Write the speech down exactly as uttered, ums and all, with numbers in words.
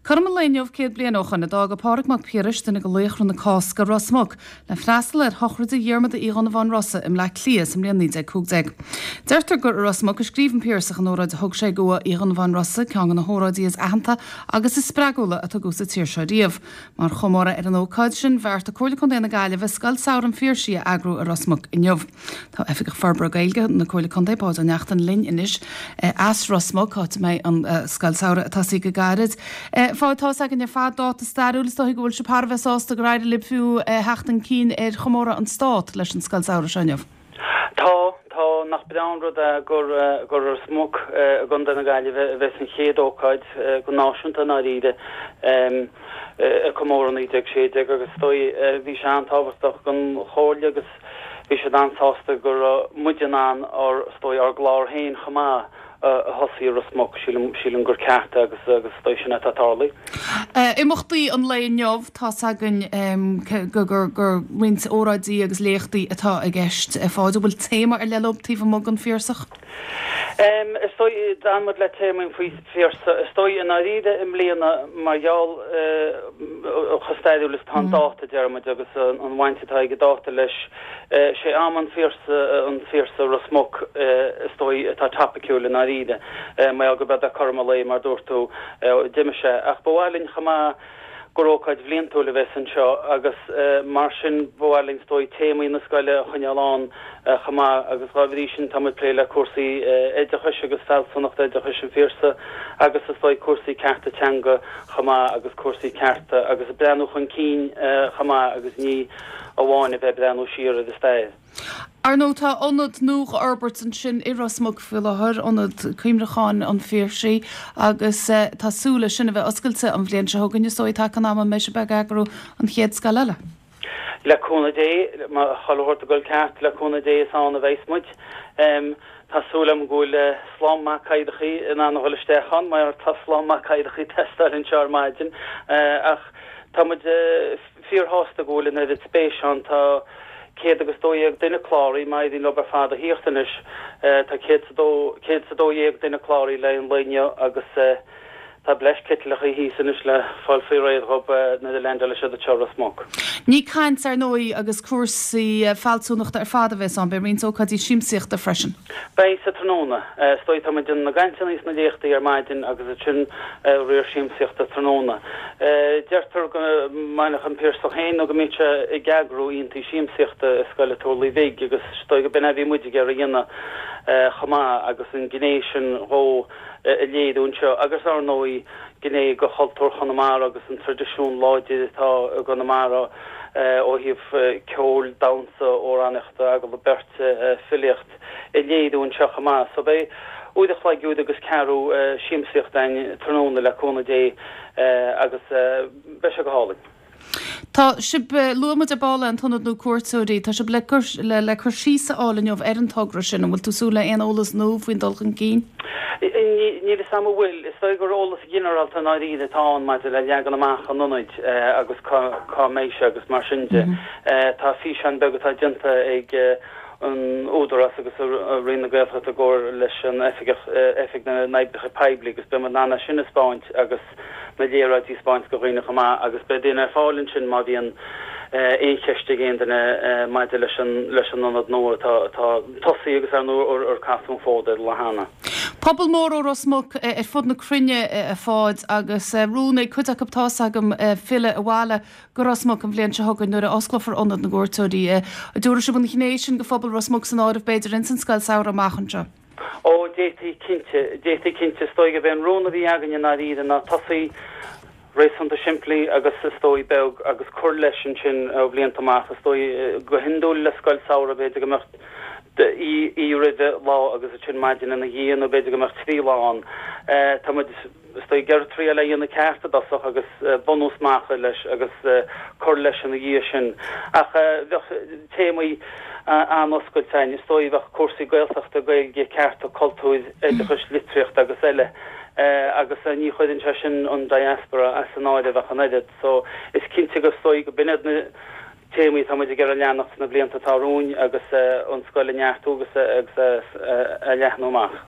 Carmel leiniomh céad bliain óchan na dag a páric mac Píris duna go léochrún na cásca Rossmog le freastal ar chochrid a dhearmad a íghana bhain Rossa im le clías im blian nídeg cúgdeg. Deirtar gur Rossmog is scríbn Pírsach an óráid a thug sé go íghana bhain Rossa ceangan na hóráidí is ahananta agus is spragóla a tugus a tíir seoíomh. Mar chomóra ar an ócáid sin bheirt a cóirla chun déna gaile bheith scal saoir an fíorsí a agrú a Rossmog inniuh. Tá efigh farbra gailge na cóirla chun dépáid an neachtan lin inis as Rossmog cáit mé an scal saoir atá sí go gairid. Fátá agin ar fád dát a starúlas tá ghúil se pár bheitsásta go ráidir lib fiú heachtan cín ar chomóra an stát leis an scal saoir seoineh. Tá tá nach bedanrad a gur gur smog a gunda na gaile bheits an chéad ócáid go náisiúnta na ríide a chomóra nídeag séideag agus stoi bhí sé an tábhairteach gon chóirle agus bhí sé ansásta gur muideanán ar stoi ar glár hain chamá a hosí Rossmog sílim gur cearta agus agus stoi sinna tátálaí. I mochtaí an leonneomh tá agan gur gur rint óráidí agus léochtaí atá a gceist fáidir bhfuil téma ar lelobtíh mog an fíorsach? Um, stoi dámad le téma faoi fíorsa. Stoi in aríide im léana margheall chastáidúlas tá dáta dearmid agus an bhaintetá go dáta leis sé am an fíorsa an fíorsa Rossmog stoi atá tapiciúla in aríide mai aga bed a Carmelé mar dúirtú diimiise ach bhhailinn chamá gorócaid bhlíontóla bheitsan seo agus mar sin bhhailinn stoi témaí na scoile chuineáán chamá agus rábhí sin tamid pléile cuasaí éideachis agus felsannacht éideachis an fíorsa agus is stoi cuasaí cearta teanga chamá agus cuasaí cearta agus a breanú chun cín chamá agus ní a bháin a bheith breanú siar a stáid. Ar nó tá onad nuach Albertson sin i Rossmog fiúlachar onad cuimreáin an fíorsí agus tásúla sinna bheith oscailte an bblion se thugann sóí tá canama me se be agrú an chéad scaile. Leúna dé má chohairt a goil ceart leúna dé is an a bhéismuid. Tásúlam gúil slám má caiidechaí in an bhfuilistechan, mar tá slám má caiidechaí testar in seár maidin ach táid fíorthasta gúil in éidir spéisián tá céad agus dóíag duine chláirí mai dí lobar fád a híochtanis tá céad sa dóíag duine chláirí le an leine agus tá bleis kitlacha hísanis le fáil fí réad rob na de lenda le se a te Rossmog. Ní caint ar nóí agus cuasaí fáilsúnachta ar fáda bheits an be rionn ócadí siimsíocht a freisin. Bei sa tróna stoi tá din na gantaníos na déchtaí ar maidin agus a sin riir siimsíocht a tróna. Deirtar go mainach an Pírsach héin a go míte i gagrú iontaí siimsíochta a scoile tólaí bhig agus stoi go bena bhí muide ar a dhéanana chamá agus an gnéisisin ró a léadún seo agus ar nóí gné go choultúr Chonamara agus an tradiisiún láide tá a Conamara ó híh ceol damsa ó annachta agus le berte filiocht i léadún seo chamá. So bei údach le giúd agus cearú siimsíocht dain tróna le cóna dé agus be se go hálainn. Tá sib luamad a bála an tunad nó cuairtóirí, tá sib le le chur sísa álainneomh ar an togra sin bhfuil túsúla an ólas nó faoin dulchan cín? Ní is sam bhfuil is gur ólas generalta na ríide tá maid le leagan amach an nunid agus cá méise agus mar sinnte. Tá fi an begadtá dinta ag an údarras agus rina gailcha a ggóir leis an effig na naibdecha peibli agus be man nána sinna Spáint agus na léradí Spáint go riine chamá agus be dina fálinn sin má bhíon éoncheiste géanana maidide leis leis an nunad nóir tá tosaí agus ar nóir ar casún fóda le hána. Pobal mór ó Rossmog ar fud na crunne a fád agus rúna chuideach aptá agam fille a bháile go Rossmog an bblion se thugann nuair a osclafar onad na gúirtóirí a dúra se buna chinnéisisin go phobal Rossmog san áibh beidir in san scail saoir amachchanse. Ó détaí cinnte détaí cinnte stoi go bhéon rúna bhí agan na ríide na tosaí rééis an siimplí agus sa stoi beg agus chuir leis sin sin a bblion amach a stoi go hindúil le scail saoir a beidir go mecht í riide lá agus a sin maidin na dhéana a beidir go mar trí láán. Tá stoi geir trí le dhéanana cearta dasach agus bonúsmácha leis agus chuir leis an na dhé sin. Ach témaí an oscailtein stoi bheith cuasaí gailteachta gailge cearta cultúid éideachas litríocht agus eile. agus ní chuidann se sin an diaspora as an áide bheith an éidead. So is cinnte go stoi go binad na téimi tá muidir gur a leannacht na blianta tárún agus an scoile neartúgus agus a leathnúach.